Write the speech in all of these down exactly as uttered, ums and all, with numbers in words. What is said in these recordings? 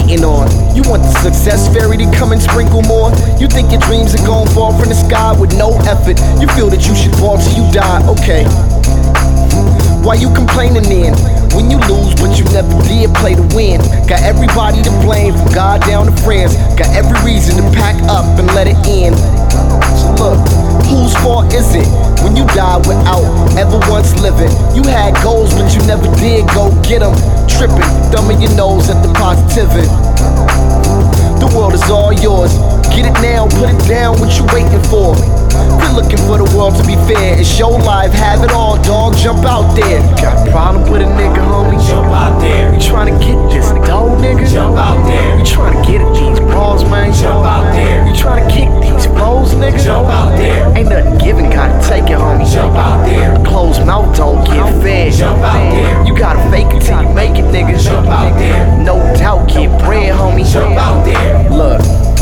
hating on? You want the success fairy to come and sprinkle more? You think your dreams are gon' fall from the sky with no effort? You feel that you should fall till you die, okay. Why you complaining then? When you lose, but you never did play to win. Got everybody to blame, from God down to friends. Got every reason to pack up and let it end. So look, whose fault is it when you die without ever once living? You had goals, but you never did go get them. Tripping, thumbing your nose at the positivity. The world is all yours. Get it now, put it down, what you waiting for? Quit looking for the world to be fair. It's your life, have it all, dog, jump out there. You got a problem with a nigga, homie? Jump out there. You tryna get this dough, nigga? Jump out there. You tryna get at these bras, man? Jump out there. You tryna kick these flows, nigga? Jump out there. Ain't nothing given, gotta take it, homie. Jump out there. Closed mouth don't get fed. Jump out there. You gotta fake it till you make it, nigga. Jump out there. No doubt, get bread, homie. Jump out there. Look.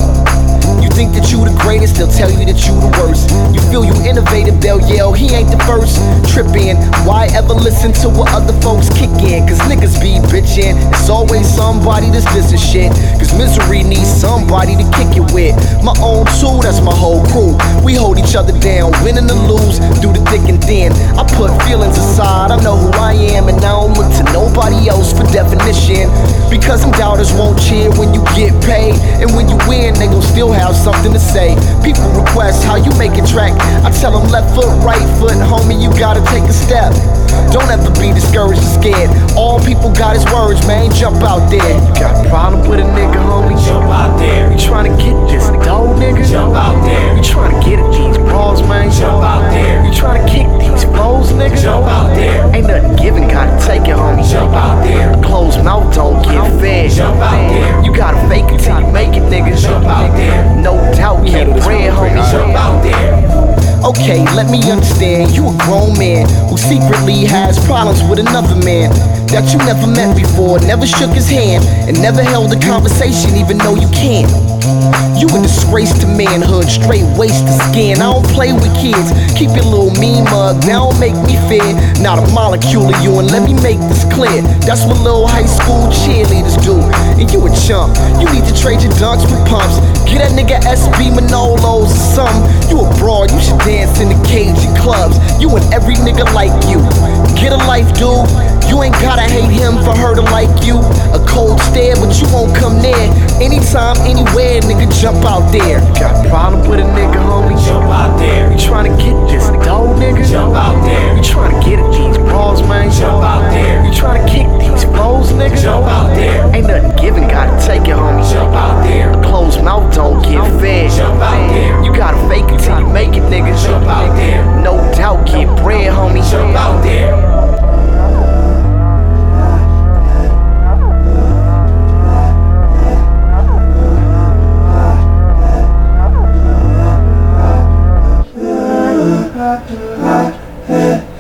You think that you the greatest, they'll tell you that you the worst. You feel you innovative, they'll yell, he ain't the first. Trippin', why ever listen to what other folks kick in? Cause niggas be bitchin', it's always somebody that's dissing shit. Cause misery needs somebody to kick it with. My own too, that's my whole crew. We hold each other down, winning or lose, through the thick and thin. I put feelings aside, I know who I am, and I don't look to nobody else for definition. Because them doubters won't cheer when you get paid, and when you win, they gon' still have something to say. People request how you make a track. I tell them left foot, right foot, homie, you gotta take a step. Don't ever be discouraged or scared. All people got his words, man, jump out there. You got a problem with a nigga, homie? Jump out there. You tryna get this dough, nigga? Jump out there. You tryna get at these bras, man? Jump out there. You tryna kick these flows, nigga? Jump out there. Ain't nothing given, gotta take it, homie. Jump out there. Closed mouth don't get fed. Jump out there. You gotta fake it till you make it, nigga. Jump out there. No doubt, get bread, homie. Jump out there. Okay, let me understand. You a grown man who secretly has problems with another man that you never met before, never shook his hand, and never held a conversation even though you can. You a disgrace to manhood, straight waste of skin. I don't play with kids, keep your little mean mug, now don't make me fear. Not a molecule of you, and let me make this clear. That's what little high school cheerleaders do. And you a chump, you need to trade your dunks with pumps. Get that nigga S B Manolos or something. You a broad, you should dance in the cagey clubs. You and every nigga like you. Get a life, dude. You ain't gotta hate him for her to like you. A cold stare, but you won't come near. Anytime, anywhere, nigga, jump out there. Got a problem with a nigga, homie? Jump out there. You tryna get this dough, nigga? Jump out there. You tryna get at these bras, man? Jump out there. You tryna kick these flows, nigga? Jump out there. Ain't nothing given, gotta take it, homie. Jump out there. Closed mouth don't get fed. Jump out there. You gotta fake it till you make it, nigga. Jump out there. No doubt, get bread, homie. Jump out there. Yeah.